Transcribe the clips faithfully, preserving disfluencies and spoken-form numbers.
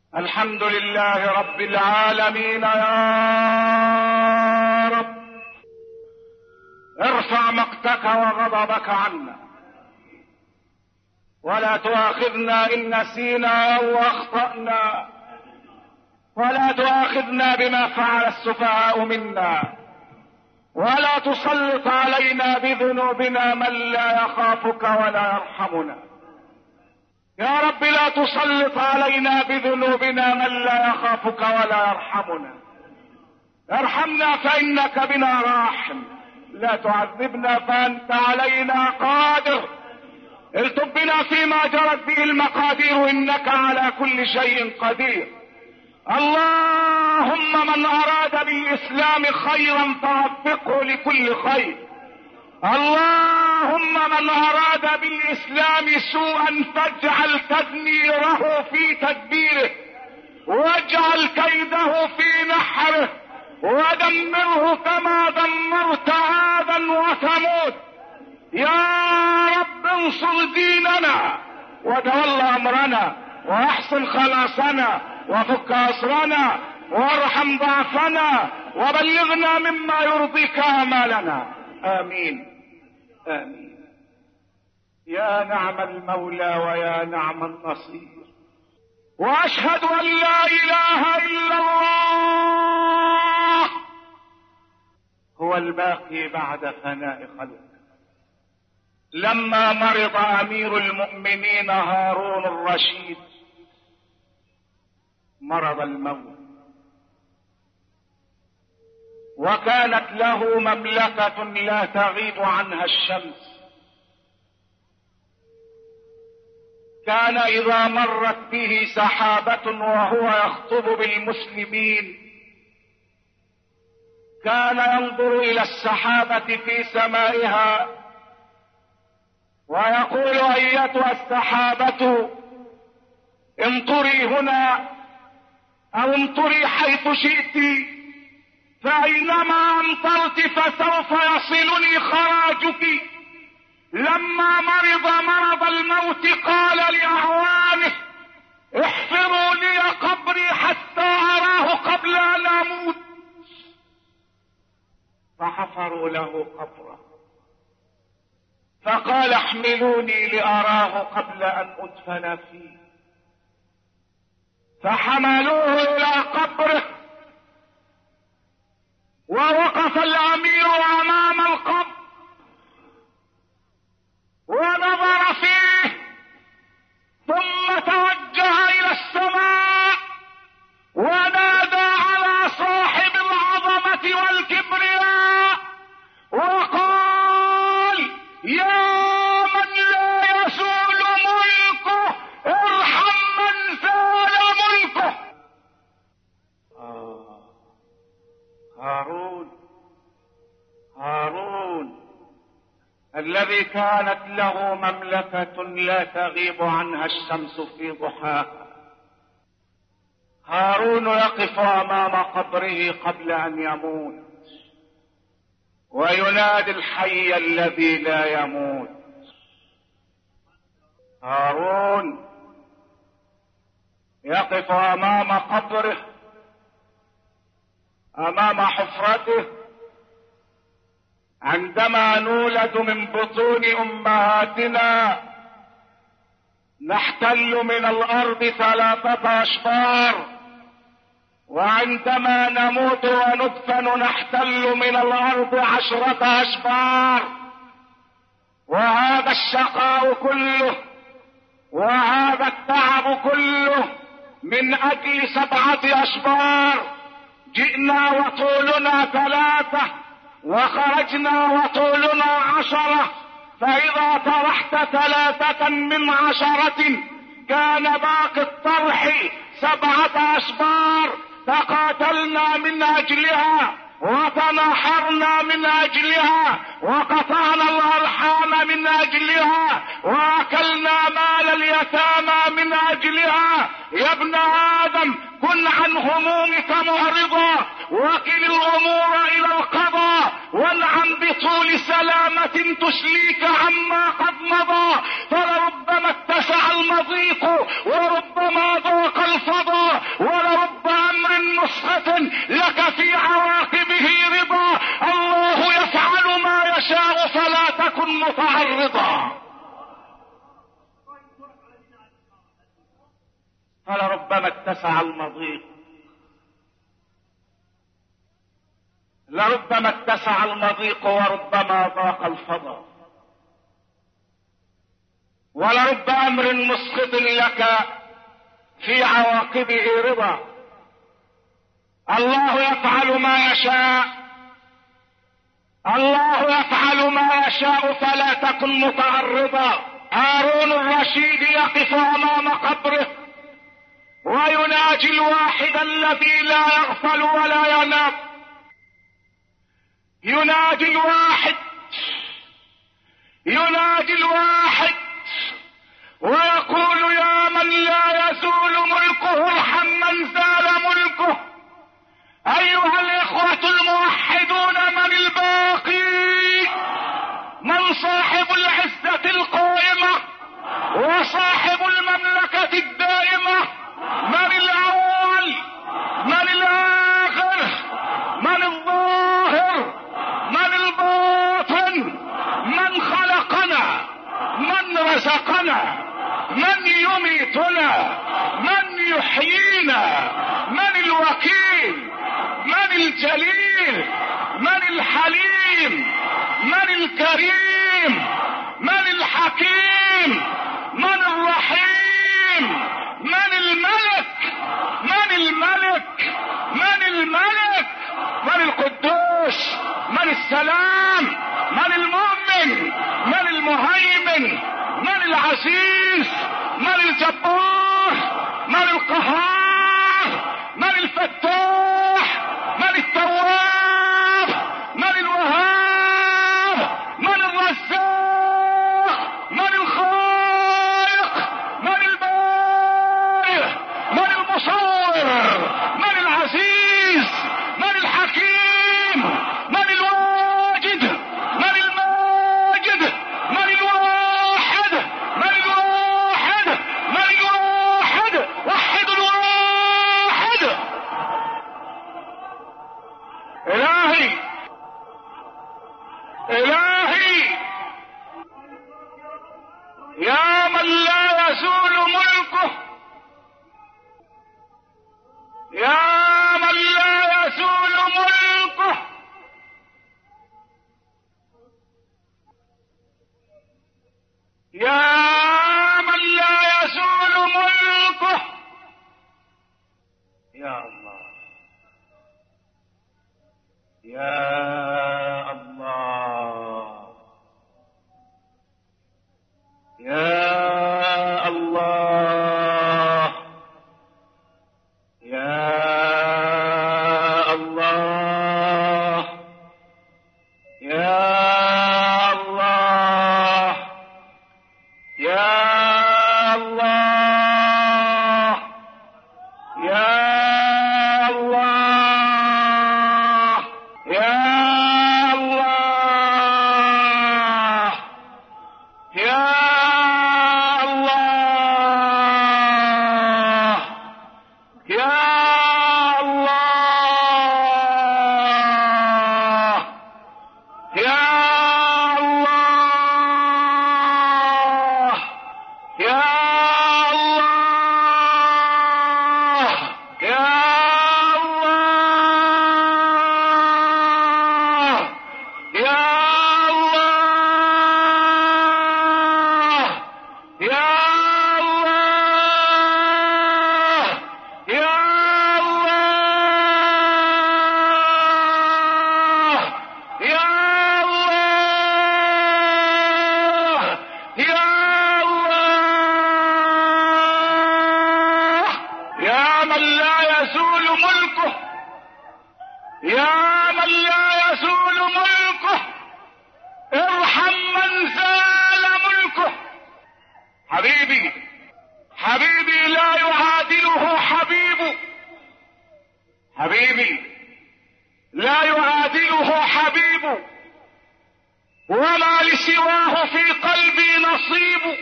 الحمد لله رب العالمين. يا رب ارفع مقتك وغضبك عنا، ولا تؤاخذنا إن نسينا أو أخطأنا، ولا تؤاخذنا بما فعل السفهاء منا، ولا تسلط علينا بذنوبنا من لا يخافك ولا يرحمنا. يا رب لا تسلط علينا بذنوبنا من لا يخافك ولا يرحمنا. ارحمنا فإنك بنا راحم، لا تعذبنا فأنت علينا قادر. التب بنا فيما جرت به المقادير، إنك على كل شيء قدير. اللهم من أراد بالإسلام خيرا فوفقه لكل خير. اللهم من أراد بالإسلام سوءا فاجعل تدميره في تدبيره، واجعل كيده في نحره، ودمره كما دمرت عادا وثمود. يا رب انصر ديننا وتول أمرنا، واحسن خلاصنا، وفك أسرنا، وارحم ضعفنا، وبلغنا مما يرضيك آمالنا. آمين آمين. يا نعم المولى ويا نعم النصير. وأشهد أن لا إله إلا الله هو الباقي بعد فناء خلقه. لما مرض أمير المؤمنين هارون الرشيد مرض الموت، وكانت له مملكة لا تغيب عنها الشمس. كان إذا مرت به سحابة وهو يخطب بالمسلمين كان ينظر إلى السحابة في سمائها ويقول: أيتها السحابة امطري هنا أو امطري حيث شئت، فأينما أمطرت فسوف يصلني خراجك. لما مرض مرض الموت قال لأعوانه: احفروا لي قبري حتى أراه قبل أن أموت. فحفروا له قبره، فقال: احملوني لأراه قبل أن أدفن فيه. فحملوه إلى قبره، ووقف الأمير أمام القبر ونظر فيه، ثم توجه إلى السماء ونادى على صاحب العظمة والكبرياء وقال: يا من لا يزول ملكه ارحم من زال ملكه. آه هارون هارون الذي كانت له مملكة لا تغيب عنها الشمس في ضحاها. هارون يقف أمام قبره قبل أن يموت وينادي الحي الذي لا يموت. هارون يقف أمام قبره، أمام حفرته، عندما نولد من بطون أمهاتنا نحتل من الأرض ثلاثة أشبار، وعندما نموت وندفن نحتل من الأرض عشرة أشبار. وهذا الشقاء كله وهذا التعب كله من أجل سبعة أشبار. جئنا وطولنا ثلاثة وخرجنا وطولنا عشرة، فإذا طرحت ثلاثة من عشرة كان باقي الطرح سبعة أشبار. تقاتلنا من أجلها وتناحرنا من أجلها وقطعنا الأرحام من أجلها وأكلنا مال اليتامى من أجلها. يا ابن آدم كن عن همومك معرضا، وكل الأمور إلى القضاء، وانعم بطول سلامة تسليك عما قد مضى. فلربما اتسع المضيق وربما ضاق الفضاء، تكن متعرضا. فلربما اتسع المضيق، لربما اتسع المضيق وربما ضاق الفضاء، ولرب امر مسخط لك في عواقبه رضا. الله يفعل ما يشاء، الله يفعل ما يشاء، فلا تكن متعرضا. هارون الرشيد يقف امام قبره ويناجي الواحد الذي لا يغفل ولا ينام، يناجي الواحد يناجي الواحد ويقول يا من لا يزول ملكه ارحم من زال ملكه. ايها الاخوة الموحدون، من الباقي؟ من صاحب العزة القائمة وصاحب المملكة الدائمة؟ من الاول؟ من الاخر؟ من الظاهر؟ من الباطن؟ من خلقنا؟ من رزقنا؟ من يميتنا؟ من يحيينا؟ من الوكيل؟ من الجليل؟ من الحليم؟ من الكريم؟ من الحكيم؟ من الرحيم؟ من الملك؟ من الملك؟ من الملك؟ من القدوس؟ من السلام؟ من المؤمن؟ من المهيمن؟ من العزيز؟ من الجبار؟ من القهار؟ من الفتاح؟ من التواب؟ من الوهاب؟ من الرزاق؟ من الخالق؟ من البارئ؟ من المصور؟ من العزيز؟ من الحكيم؟ من الواجد؟ من الماجد؟ من الواحد؟ من الواحد؟ من الواحد؟ وحد الواحد. الهي الهي يا من لا يزول ملكه، يا من لا يزول ملكه، يا من لا يزول ملكه. يا الله يا الله يا الله يا الله يا الله يا الله يا الله يا الله يا الله يا الله يا الله يا الله يا الله يا الله يا الله يا الله يا الله يا الله يا من لا يزول ملكه، يا من لا يزول ملكه، ارحم من زال ملكه. حبيبي حبيبي لا يعادله حبيب، حبيبي لا يعادله حبيب، وما لسواه في قلبي نصيب.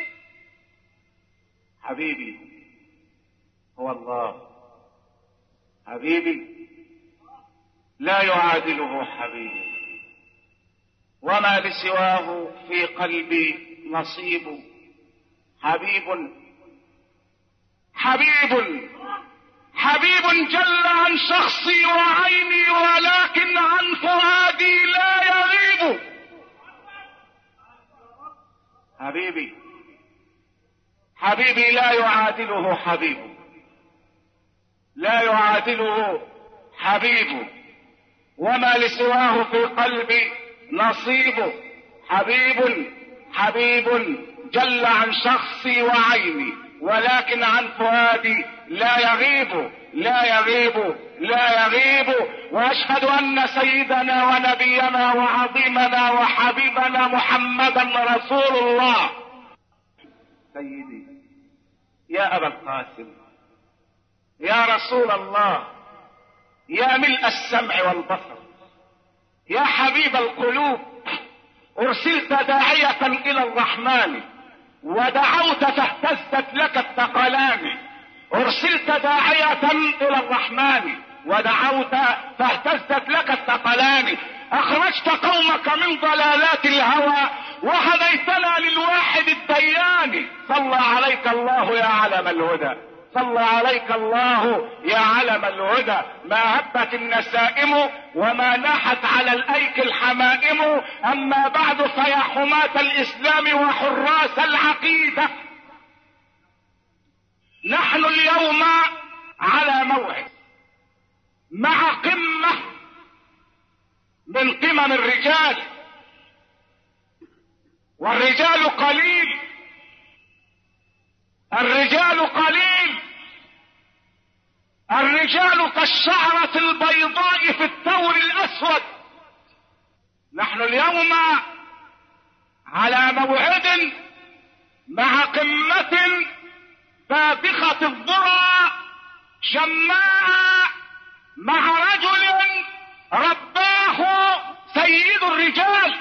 حبيبي هو الله، حبيبي لا يعادله حبيب. وما لسواه في قلبي نصيب. حبيب حبيب حبيب جل عن شخصي وعيني، ولكن عن فؤادي لا يغيب. حبيبي حبيبي لا يعادله حبيب، لا يعادله حبيب، وما لسواه في قلبي نصيب. حبيب حبيب جل عن شخصي وعيني، ولكن عن فؤادي لا يغيب لا يغيب لا يغيب. واشهد ان سيدنا ونبينا وعظيمنا وحبيبنا محمدا رسول الله. سيدي يا ابا القاسم، يا رسول الله، يا ملء السمع والبصر، يا حبيب القلوب، ارسلت داعية الى الرحمن ودعوت فاهتزت لك الثقلان. ارسلت داعية الى الرحمن ودعوت فاهتزت لك الثقلان. اخرجت قومك من ضلالات الهوى وهديتنا للواحد الديان. صلى عليك الله يا علم الهدى، صلى عليك الله يا علم الهدى. ما هبت النسائم وما ناحت على الايك الحمائم. اما بعد فيا حماة الاسلام وحراس العقيدة، نحن اليوم على موعد مع قمة من قمم الرجال، والرجال قليل، الرجال قليل، الرجال كالشعرة البيضاء في الثور الاسود. نحن اليوم على موعد مع قمة بابخة الذرى شماء، مع رجل رباه سيد الرجال.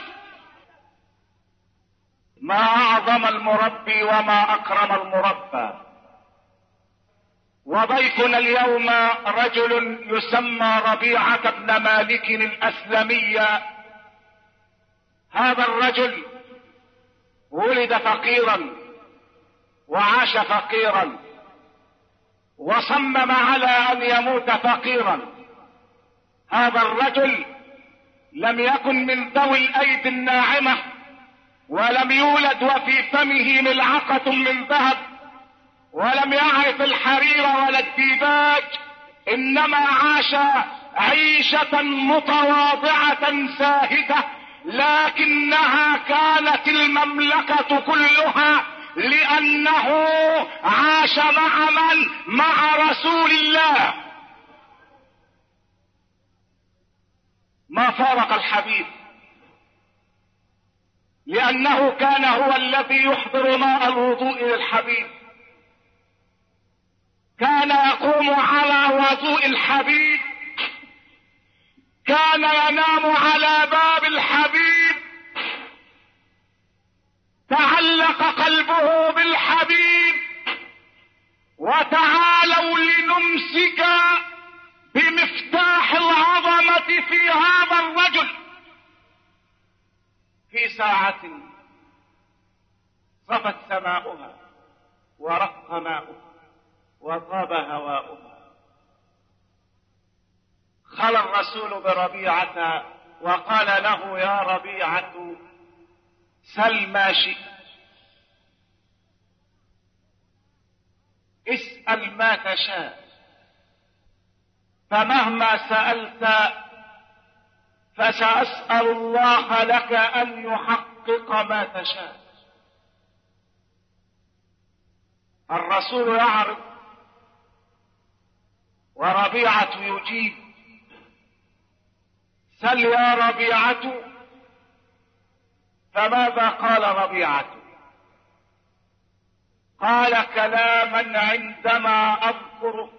ما اعظم المربي وما اكرم المربى. وضيفنا اليوم رجل يسمى ربيعة بن مالك الاسلمي. هذا الرجل ولد فقيرا وعاش فقيرا وصمم على ان يموت فقيرا. هذا الرجل لم يكن من ذوي الايدي الناعمة، ولم يولد وفي فمه ملعقة من ذهب، ولم يعرف الحرير ولا الديباج، انما عاش عيشة متواضعة ساهدة، لكنها كانت المملكة كلها، لانه عاش مع من؟ مع رسول الله. ما فارق الحبيب، لانه كان هو الذي يحضر ماء الوضوء للحبيب، كان يقوم على وضوء الحبيب، كان ينام على باب الحبيب، تعلق قلبه بالحبيب. وتعالوا لنمسك بمفتاح العظمة في هذا الرجل. في ساعة صفت سماؤها ورق ماؤها وطاب هواؤها، خلى الرسول بربيعة وقال له: يا ربيعة سل ما شئت، اسأل ما تشاء، فمهما سألت فسأسأل الله لك أن يحقق ما تشاء. الرسول يعرض وربيعة يجيب: سل يا ربيعة. فماذا قال ربيعة؟ قال كلاما عندما أذكره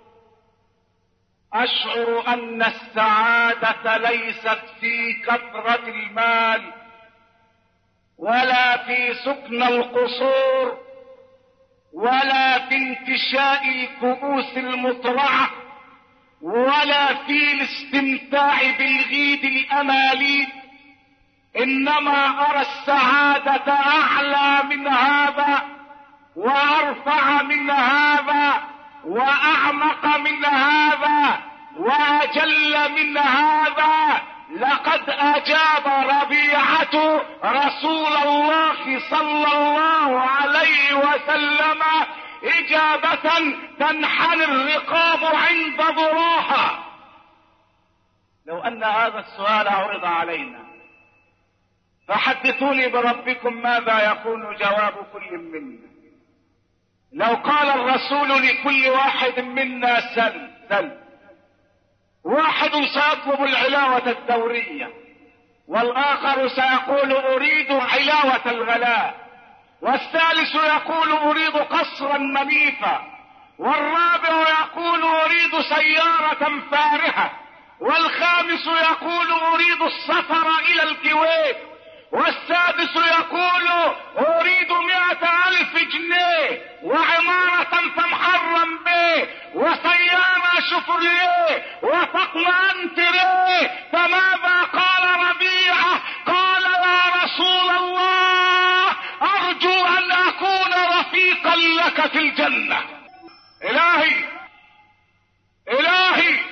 أشعر أن السعادة ليست في كثرة المال، ولا في سكن القصور، ولا في انتشاء الكؤوس المطرعة، ولا في الاستمتاع بالغيد الأمالي، انما ارى السعادة اعلى من هذا وارفع من هذا واعمق من هذا واجل من هذا. لقد اجاب ربيعة رسول الله صلى الله عليه وسلم اجابة تنحني الرقاب عند ذراها. لو ان هذا السؤال عرض علينا فحدثوني بربكم ماذا يكون جواب كل منا. لو قال الرسول لكل واحد منا سل سل، واحد سيطلب العلاوة الدورية، والآخر سيقول أريد علاوة الغلاء، والثالث يقول أريد قصرا منيفا، والرابع يقول أريد سيارة فارهة، والخامس يقول أريد السفر إلى الكويت، والسادس يقول أريد مئة ألف جنيه وعمارة تمحرم به وسيارة شفريه وفقم أنتريه. فماذا قال ربيعة؟ قال يا رسول الله أرجو أن أكون رفيقا لك في الجنة. إلهي إلهي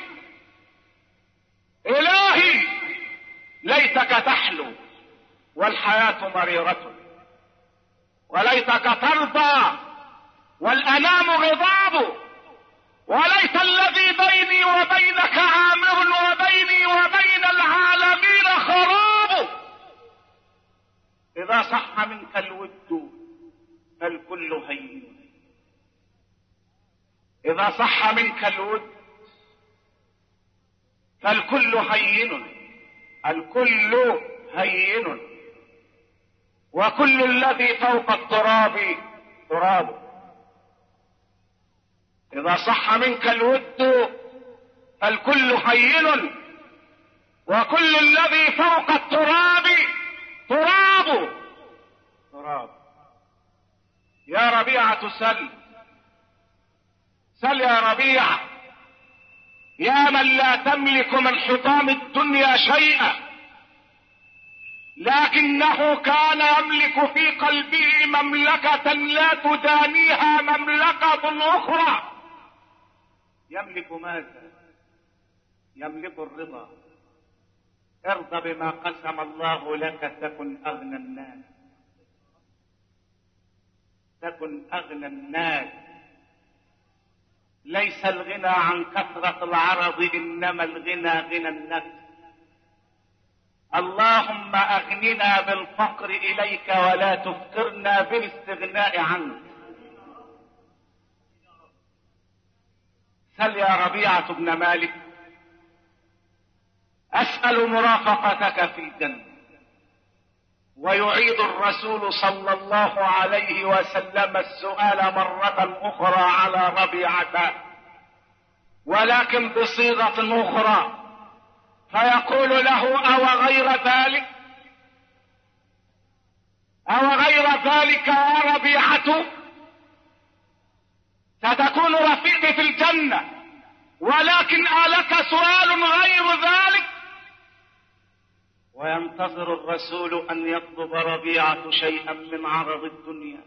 إلهي ليتك تحلو والحياة مريرة، وليتك ترضى والأنام غضاب، وليت الذي بيني وبينك عامر وبيني وبين العالمين خراب. إذا صح منك الود فالكل هين، إذا صح منك الود فالكل هين، الكل هين، وكل الذي فوق التراب تراب. إذا صح منك الود فالكل هين، وكل الذي فوق التراب تراب تراب. يا ربيعة سل سل يا ربيعة، يا من لا تملك من حطام الدنيا شيئا، لكنه كان يملك في قلبه مملكة لا تدانيها مملكة أخرى. يملك ماذا؟ يملك الرضا. ارضى بما قسم الله لك تكن أغنى الناس، تكن أغنى الناس. ليس الغنى عن كثرة العرض، إنما الغنى غنى النفس. اللهم أغننا بالفقر إليك ولا تفقرنا بالاستغناء عنك. سل يا ربيعة بن مالك، أسأل مرافقتك في الجنة. ويعيد الرسول صلى الله عليه وسلم السؤال مرة أخرى على ربيعة، ولكن بصيغة أخرى، فيقول له أو غير ذلك أو غير ذلك يا ربيعة ستكون رفيقي في الجنة، ولكن ألك سؤال غير ذلك؟ وينتظر الرسول أن يطلب ربيعة شيئا من عرض الدنيا.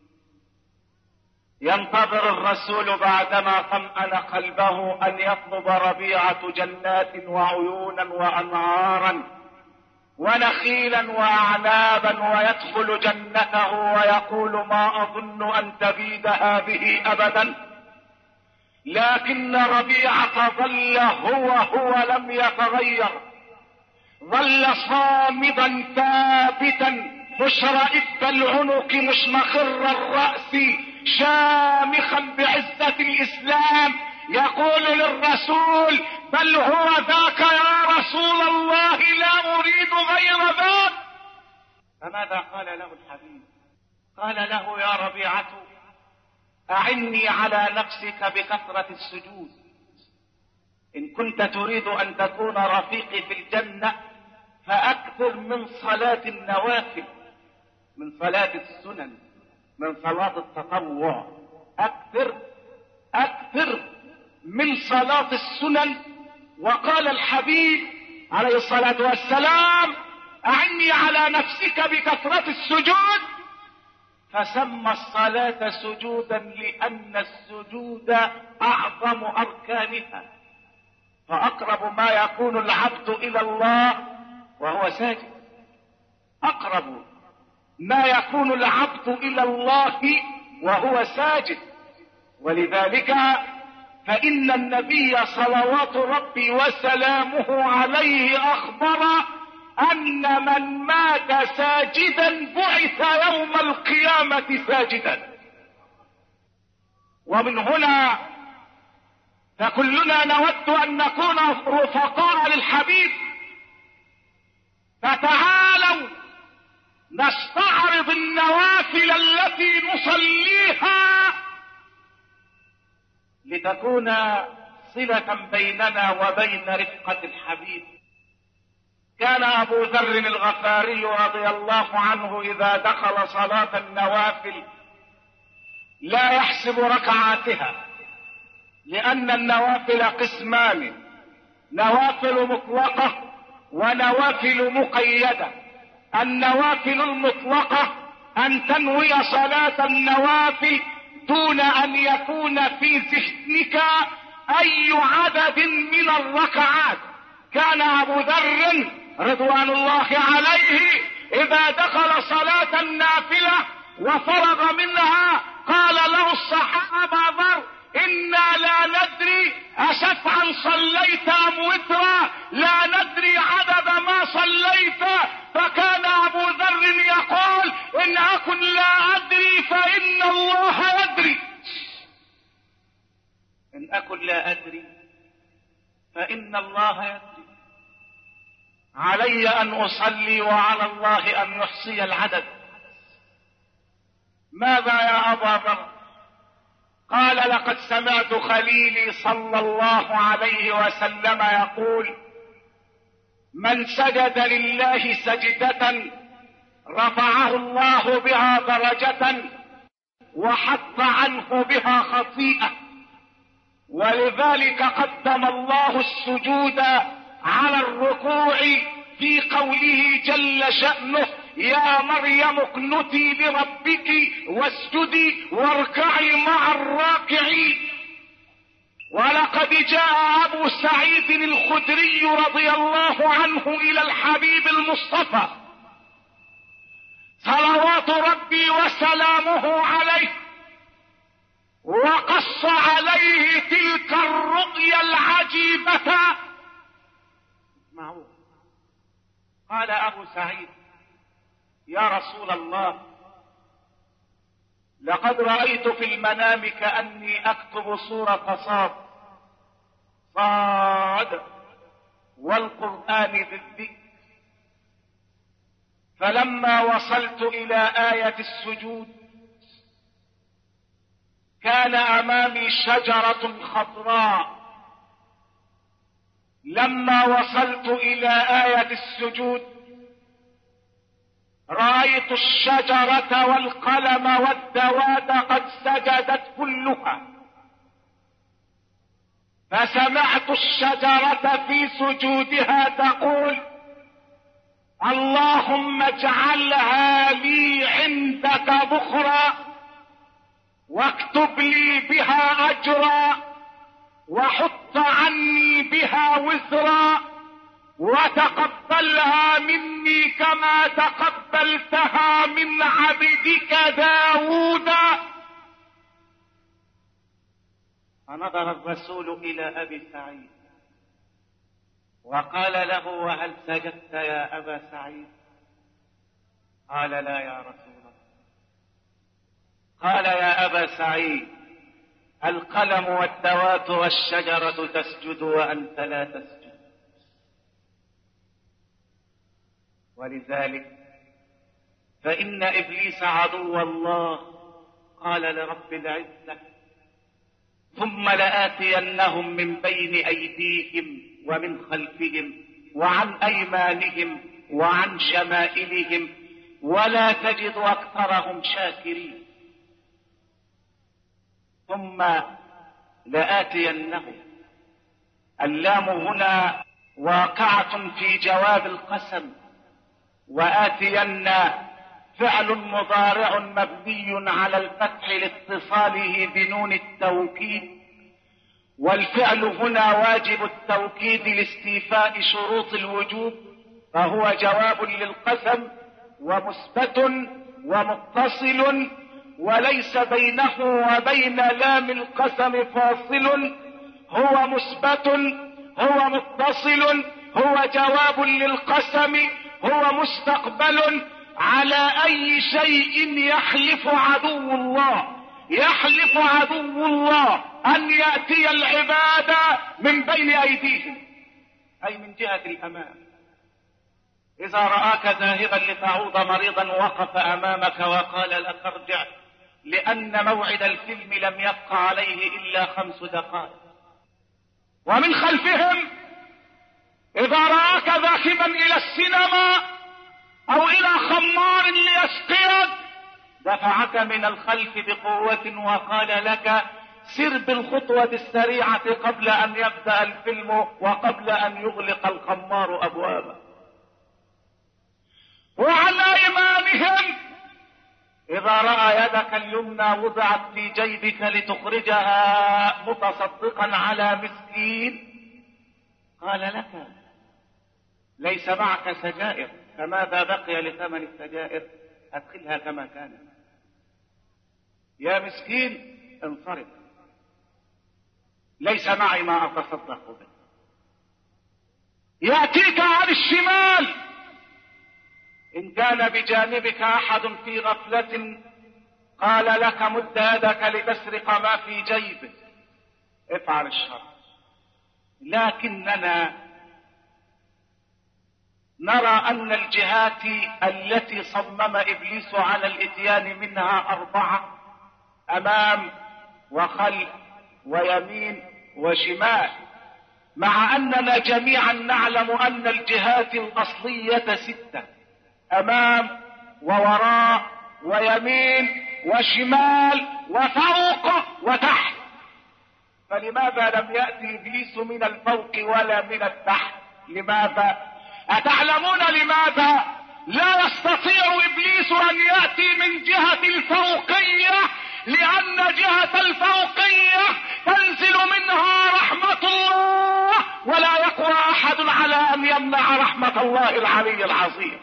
ينتظر الرسول بعدما طمأن قلبه أن يطلب ربيعة جنات وعيونا وأنهارا ونخيلا وأعنابا، ويدخل جنته ويقول ما أظن أن تبيد هذه أبدا. لكن ربيعة ظل هو هو لم يتغير، ظل صامدا ثابتا مشرئب العنق مشمخر الرأس شامخا بعزة الإسلام، يقول للرسول بل هو ذاك يا رسول الله، لا أريد غير ذاك. فماذا قال له الحبيب؟ قال له يا ربيعة أعني على نفسك بكثرة السجود. إن كنت تريد أن تكون رفيقي في الجنة فأكثر من صلاة النوافل، من صلاة السنن، من صلاة التطوع. أكثر أكثر من صلاة السنن. وقال الحبيب عليه الصلاة والسلام أعني على نفسك بكثرة السجود، فسمى الصلاة سجودا لأن السجود أعظم أركانها، فأقرب ما يكون العبد إلى الله وهو ساجد، أقرب ما يكون العبد إلى الله وهو ساجد. ولذلك فإن النبي صلوات ربي وسلامه عليه أخبر أن من مات ساجدا بعث يوم القيامة ساجدا. ومن هنا فكلنا نود أن نكون رفقاء للحبيب، فتعالوا نستعرض النوافل التي نصليها لتكون صلة بيننا وبين رفقة الحبيب. كان أبو ذر الغفاري رضي الله عنه إذا دخل صلاة النوافل لا يحسب ركعاتها، لأن النوافل قسمان: نوافل مطلقة ونوافل مقيدة. النوافل المطلقة أن تنوي صلاة النوافل دون أن يكون في ذهنك أي عدد من الركعات. كان أبو ذر رضوان الله عليه إذا دخل صلاة النافلة وفرغ منها قال له الصحابة: ذر إنا لا ندري أشفعا صليت أم وترا، لا ندري عدد ما صليت. فكان أبو ذر يقول: إن أكن لا أدري فإن الله يدري، إن أكن لا أدري فإن الله يدري. علي أن أصلي وعلى الله أن يحصي العدد. ماذا يا أبا ذر؟ قال: لقد سمعت خليلي صلى الله عليه وسلم يقول: من سجد لله سجدة رفعه الله بها درجة وحط عنه بها خطيئة. ولذلك قدم الله السجود على الركوع في قوله جل شأنه: يا مريم اقنتي لربك واسجدي واركعي مع الراكعين. ولقد جاء أبو سعيد الخدري رضي الله عنه إلى الحبيب المصطفى صلوات ربي وسلامه عليه وقص عليه تلك الرؤيا العجيبة. اسمعوا، قال أبو سعيد: يا رسول الله، لقد رأيت في المنام كأني أكتب سورة صاد صاد والقرآن بالذكر، فلما وصلت إلى آية السجود كان أمامي شجرة خضراء. لما وصلت إلى آية السجود رأيت الشجرة والقلم والدواب قد سجدت كلها، فسمعت الشجرة في سجودها تقول: اللهم اجعلها لي عندك بخرا، واكتب لي بها أجرا، وحط عني بها وزرا، وتقبلها مني كما تقبلتها من عبدك داود. فنظر الرسول إلى أبي سعيد وقال له: وهل سجدت يا أبا سعيد؟ قال: لا يا رسول الله. قال: يا أبا سعيد، القلم والدوات والشجرة تسجد وأنت لا تسجد. ولذلك فإن إبليس عدو الله قال لرب العزة: ثم لآتينهم من بين أيديهم ومن خلفهم وعن أيمانهم وعن شمائلهم ولا تجد أكثرهم شاكرين. ثم لآتينهم، اللام هنا واقعة في جواب القسم، وآتين فعل مضارع مبني على الفتح لاتصاله بنون التوكيد، والفعل هنا واجب التوكيد لاستيفاء شروط الوجوب، فهو جواب للقسم ومثبت ومتصل، وليس بينه وبين لام القسم فاصل، هو مثبت، هو متصل، هو جواب للقسم، هو مستقبل على اي شيء يحلف عدو الله. يحلف عدو الله ان يأتي العباد من بين ايديهم، اي من جهة الامام. اذا رآك ذاهبا لتعود مريضا وقف امامك وقال لك ارجع، لان موعد الفيلم لم يبق عليه الا خمس دقائق. ومن خلفهم اذا رآك ذاهبا الى السينما او الى خمار ليسقيك، دفعك من الخلف بقوة وقال لك سر بالخطوة السريعة قبل ان يبدأ الفيلم وقبل ان يغلق الخمار ابوابه. وعلى امامهم اذا رأى يدك اليمنى وضعت في جيبك لتخرجها متصدقا على مسكين، قال لك ليس معك سجائر، فماذا بقي لثمن السجائر؟ ادخلها كما كانت. يا مسكين انصرف، ليس معي ما اتصدق به. يأتيك عن الشمال ان كان بجانبك احد في غفلة قال لك مد يدك لتسرق ما في جيبك، افعل الشر. لكننا نرى ان الجهات التي صمم ابليس على الاتيان منها اربعة: امام وخلف ويمين وشمال، مع اننا جميعا نعلم ان الجهات الاصلية ستة: امام ووراء ويمين وشمال وفوق وتحت. فلماذا لم يأتي ابليس من الفوق ولا من التحت؟ لماذا؟ أتعلمون لماذا؟ لا يستطيع ابليس ان يأتي من جهة الفوقية، لان جهة الفوقية تنزل منها رحمة الله، ولا يقوى احد على ان يمنع رحمة الله العلي العظيم.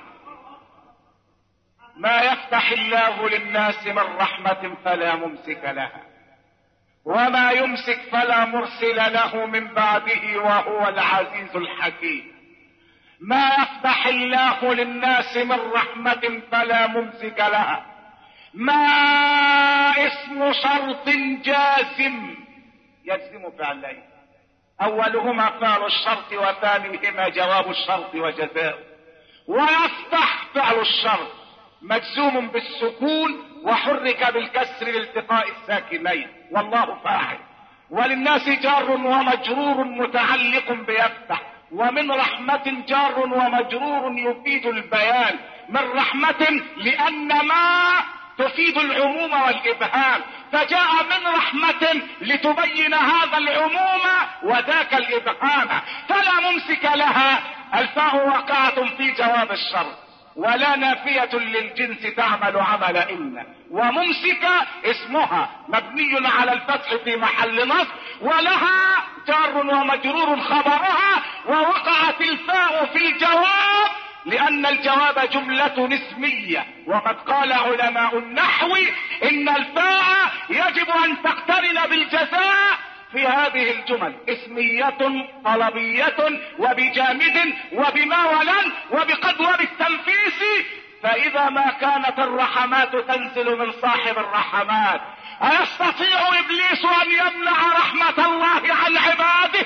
ما يفتح الله للناس من رحمة فلا ممسك لها، وما يمسك فلا مرسل له من بعده، وهو العزيز الحكيم. ما يفتح الله للناس من رحمة فلا ممسك لها، ما اسم شرط جازم يجزم فعلين: اولهما فعل الشرط وثانيهما جواب الشرط وجزاؤه. ويفتح فعل الشرط مجزوم بالسكون وحرك بالكسر لالتقاء الساكنين، والله فاعل. وللناس جار ومجرور متعلق بيفتح، ومن رحمة جار ومجرور يفيد البيان. من رحمة لأن ما تفيد العموم والإبهام، فجاء من رحمة لتبين هذا العموم وذاك الإبهام. فلا ممسك لها، الفاء واقعة في جواب الشرط، ولا نافية للجنس تعمل عمل إن. وممسك اسمها مبني على الفتح في محل نصب، ولها جار ومجرور خبرها، ووقعت الفاء في الجواب لأن الجواب جملة اسمية. وقد قال علماء النحو إن الفاء يجب أن تقترن بالجزاء في هذه الجمل: اسمية طلبية وبجامد وبما ولن وبقد وبالتنفيس. فإذا ما كانت الرحمات تنزل من صاحب الرحمات، أيستطيع إبليس أن يمنع رحمة الله عن عباده؟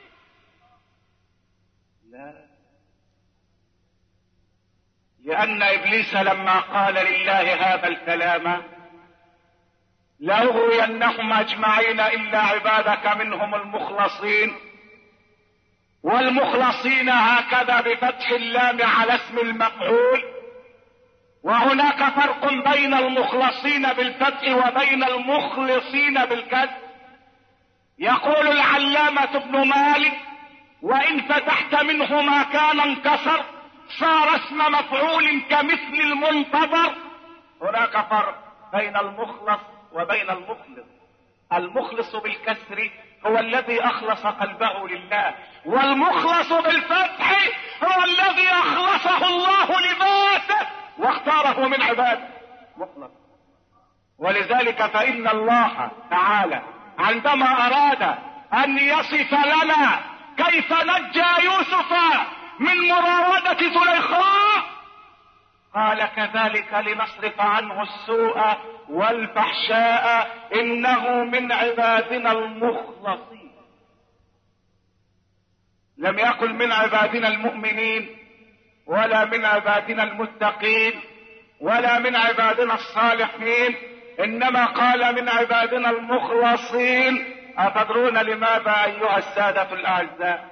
لا، لأن إبليس لما قال لله هذا الكلام: لأغوينهم أجمعين إلا عبادك منهم المخلصين، والمخلصين هكذا بفتح اللام على اسم المفعول، وهناك فرق بين المخلصين بالفتح وبين المخلصين بالكسر. يقول العلامة ابن مالك: وإن فتحت منه ما كان انكسر، صار اسم مفعول كمثل المنتظر. هناك فرق بين المخلص وبين المخلص. المخلص بالكسر هو الذي اخلص قلبه لله، والمخلص بالفتح هو الذي اخلصه الله لذاته واختاره من عباده مخلص. ولذلك فإن الله تعالى عندما أراد أن يصف لنا كيف نجى يوسف من مراودة زليخاء قال كذلك لنصرف عنه السوء والفحشاء إنه من عبادنا المخلصين. لم يقل من عبادنا المؤمنين ولا من عبادنا المتقين ولا من عبادنا الصالحين، انما قال من عبادنا المخلصين. أتدرون لماذا ايها السادة الاعزاء؟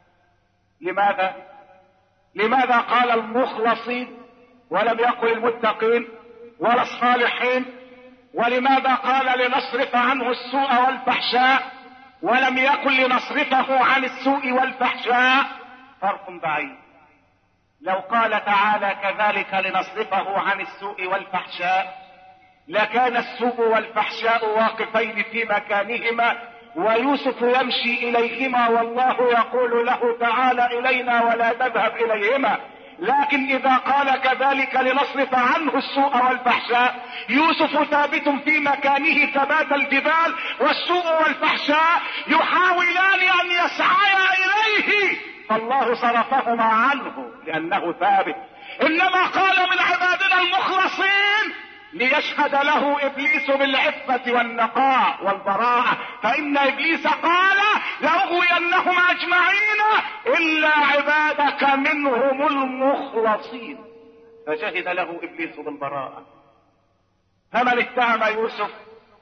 لماذا لماذا قال المخلصين ولم يقل المتقين ولا الصالحين؟ ولماذا قال لنصرف عنه السوء والفحشاء ولم يقل لنصرفه عن السوء والفحشاء؟ فرق بعيد. لو قال تعالى كذلك لنصرفه عن السوء والفحشاء لكان السوء والفحشاء واقفين في مكانهما ويوسف يمشي إليهما والله يقول له تعالى إلينا ولا تذهب إليهما. لكن إذا قال كذلك لنصرف عنه السوء والفحشاء يوسف ثابت في مكانه ثبات الجبال، والسوء والفحشاء يحاولان أن يسعيا إليه فالله صرفهما عنه لأنه ثابت. إنما قال من عبادنا المخلصين ليشهد له إبليس بالعفة والنقاء والبراءة، فإن إبليس قال لأغوينهم أجمعين إلا عبادك منهم المخلصين، فشهد له إبليس بالبراءة. فمن اتهم يوسف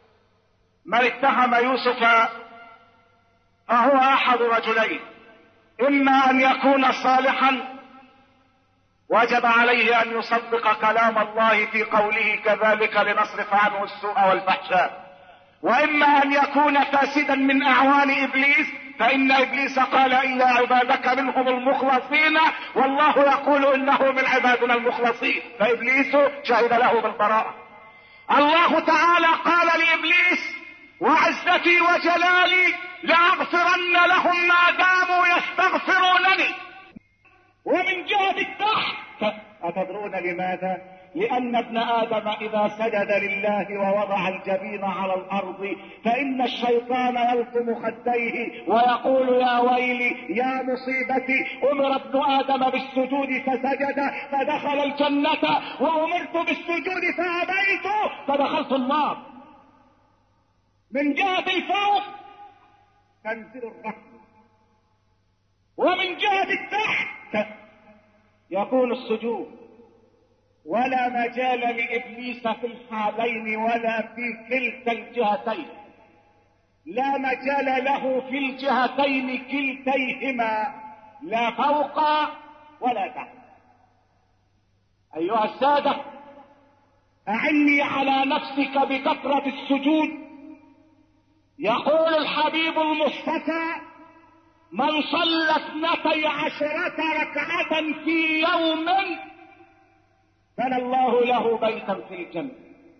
من اتهم يوسف فهو أحد رجلين، إما أن يكون صالحا وجب عليه أن يصدق كلام الله في قوله كذلك لنصرف عنه السوء والفحشاء، وإما أن يكون فاسدا من أعوان إبليس، فإن إبليس قال إلا عبادك منهم المخلصين والله يقول إنه من عبادنا المخلصين، فإبليس شهد له بالبراءة. الله تعالى قال لإبليس وعزتي وجلالي لأغفرن لهم ما داموا يستغفرونني. ومن جهة التحت أتدرون لماذا؟ لأن ابن آدم إذا سجد لله ووضع الجبين على الأرض فإن الشيطان يلطم خديه ويقول يا ويلي يا مصيبتي، أمر ابن آدم بالسجود فسجد فدخل الجنة وأمرت بالسجود فأبيت فدخلت النار. من جهة الفوق تنزل الرحمة، ومن جهة التحت يكون السجود. ولا مجال لإبليس في الحالين ولا في كلتا الجهتين، لا مجال له في الجهتين كلتيهما، لا فوق ولا تحت. أيها السادة أعني على نفسك بكثرة السجود. يقول الحبيب المصطفى من صلى اثنتي عشرة ركعة في يوم بنى الله له بيتا في الجنة.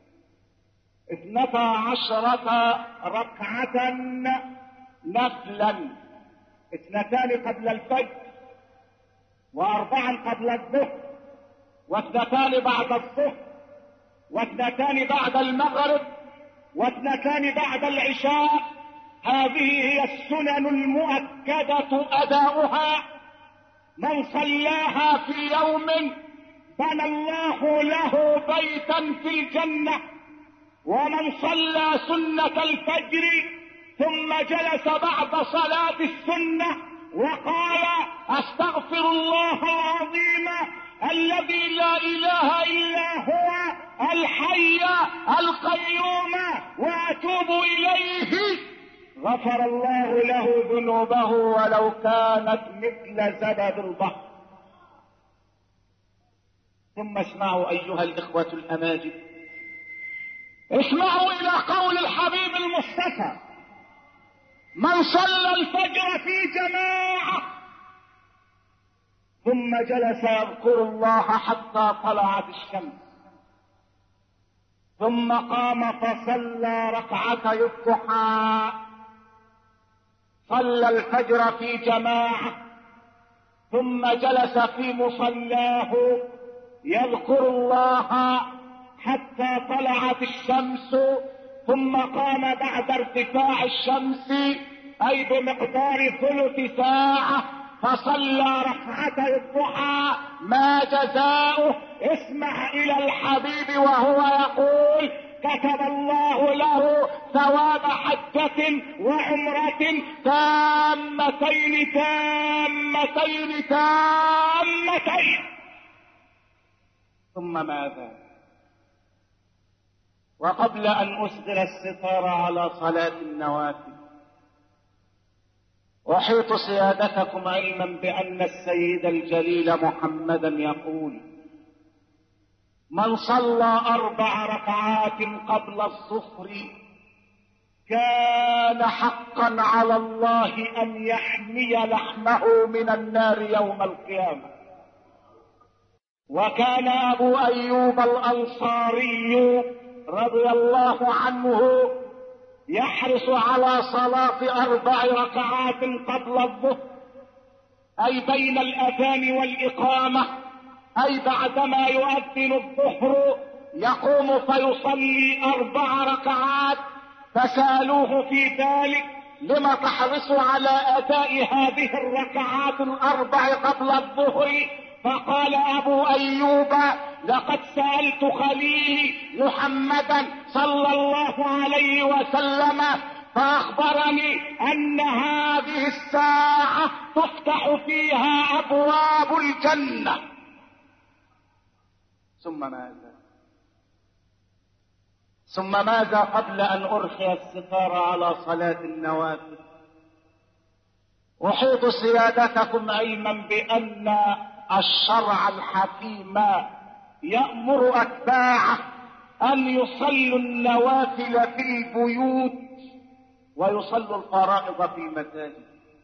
اثنتا عشرة ركعة نفلا، اثنتان قبل الفجر واربعا قبل الظهر واثنتان بعد الظهر واثنتان بعد المغرب واثنتان بعد العشاء. هذه هي السنن المؤكدة أداؤها. من صلاها في يوم بنى الله له بيتا في الجنة. ومن صلى سنة الفجر ثم جلس بعد صلاة السنة وقال استغفر الله العظيم الذي لا اله الا هو الحي القيوم واتوب اليه، غفر الله له ذنوبه ولو كانت مثل زبد البحر. ثم اسمعوا ايها الاخوة الاماجد، اسمعوا الى قول الحبيب المصطفى من صلى الفجر في جماعة ثم جلس يذكر الله حتى طلعت الشمس، ثم قام فصلى ركعتي الضحى، صلى الفجر في جماعة، ثم جلس في مصلاه يذكر الله حتى طلعت الشمس، ثم قام بعد ارتفاع الشمس اي بمقدار ثلث ساعة فصلى ركعتي الضحى. ما جزاؤه؟ اسمع الى الحبيب وهو يقول: كتب الله له ثواب حجة وعمرة تامتين تامتين تامتين. ثم ماذا؟ وقبل ان اسدل الستار على صلاة النوافل، احيط سيادتكم علما بان السيد الجليل محمدا يقول: من صلى اربع ركعات قبل الظهر كان حقا على الله ان يحمي لحمه من النار يوم القيامة. وكان ابو ايوب الانصاري رضي الله عنه يحرص على صلاة اربع ركعات قبل الظهر، اي بين الاذان والاقامة، اي بعدما يؤذن الظهر يقوم فيصلي اربع ركعات. فسألوه في ذلك: لما تحرص على اداء هذه الركعات الاربع قبل الظهر؟ فقال ابو ايوب: لقد سألت خليلي محمدا صلى الله عليه وسلم فاخبرني ان هذه الساعة تفتح فيها ابواب الجنة. ثم ماذا؟ ثم ماذا قبل ان ارخي الستار على صلاة النوافل؟ احيط سيادتكم علما بان الشرع الحكيم يأمر اتباعه ان يصلوا النوافل في البيوت ويصلوا الفرائض في المساجد.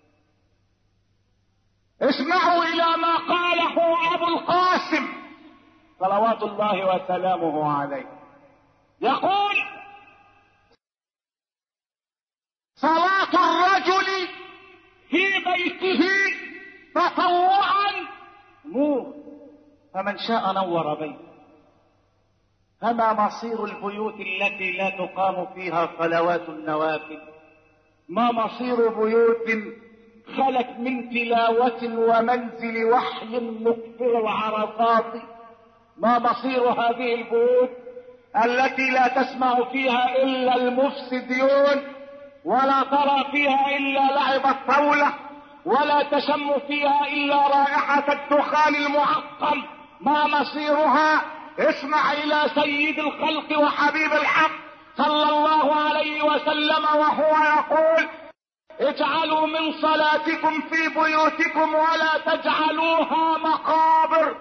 اسمعوا الى ما قاله ابو القاسم صلوات الله وسلامه عليه، يقول: صلاة الرجل في بيته تطوعا نور، فمن شاء نور بيته. فما مصير البيوت التي لا تقام فيها صلوات النوافل؟ ما مصير بيوت خلت من تلاوة ومنزل وحي مكثر العرفات؟ ما مصير هذه البيوت التي لا تسمع فيها الا المفسدون، ولا ترى فيها الا لعب الطاولة، ولا تشم فيها الا رائحة الدخان المعقم؟ ما مصيرها؟ اسمع الى سيد الخلق وحبيب الحق صلى الله عليه وسلم وهو يقول: اجعلوا من صلاتكم في بيوتكم ولا تجعلوها مقابر.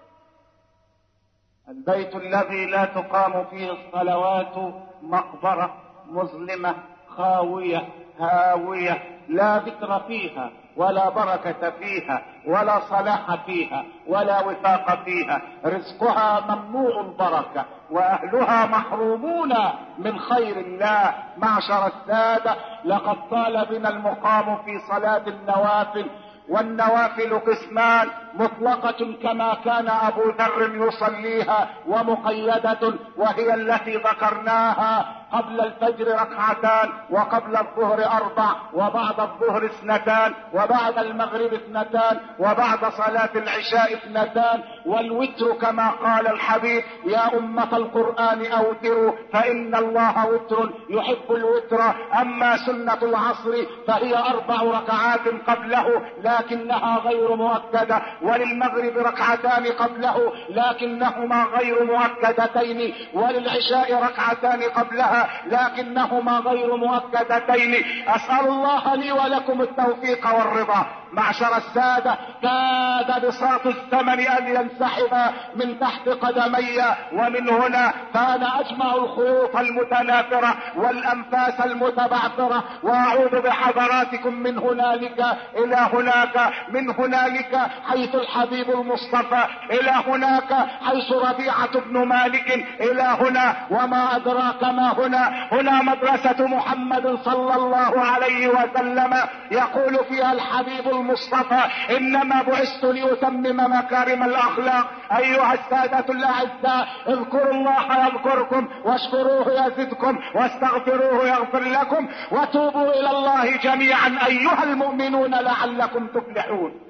البيت الذي لا تقام فيه الصلوات مقبرة مظلمة خاوية هاوية، لا ذكر فيها ولا بركة فيها ولا صلاح فيها ولا وفاق فيها، رزقها ممنوع البركة واهلها محرومون من خير الله. معشر السادة، لقد طال بنا المقام في صلاة النوافل، والنوافل قسمان: مطلقة كما كان ابو ذر يصليها، ومقيدة وهي التي ذكرناها: قبل الفجر ركعتان، وقبل الظهر اربع، وبعد الظهر اثنتان، وبعد المغرب اثنتان، وبعد صلاة العشاء اثنتان. والوتر كما قال الحبيب: يا أمة القرآن أوتروا فإن الله وتر يحب الوتر. أما سنة العصر فهي أربع ركعات قبله لكنها غير مؤكدة، وللمغرب ركعتان قبله لكنهما غير مؤكدتين، وللعشاء ركعتان قبلها بعدها لكنهما غير مؤكدتين. اسأل الله لي ولكم التوفيق والرضا. معشر السادة، كاد بساط الزمن ان ينسحب من تحت قدمي، ومن هنا فانا اجمع الخيوط المتناثرة والانفاس المتبعثرة واعود بحضراتكم من هنالك الى هناك، من هنالك حيث الحبيب المصطفى، الى هناك حيث ربيعة بن مالك، الى هنا وما ادراك ما هنا. هنا مدرسة محمد صلى الله عليه وسلم، يقول فيها الحبيب المصطفى: انما بعثت لاتمم مكارم الاخلاق. ايها السادة الاعزاء، اذكروا الله يذكركم، واشكروه يزدكم، واستغفروه يغفر لكم، وتوبوا الى الله جميعا ايها المؤمنون لعلكم تفلحون.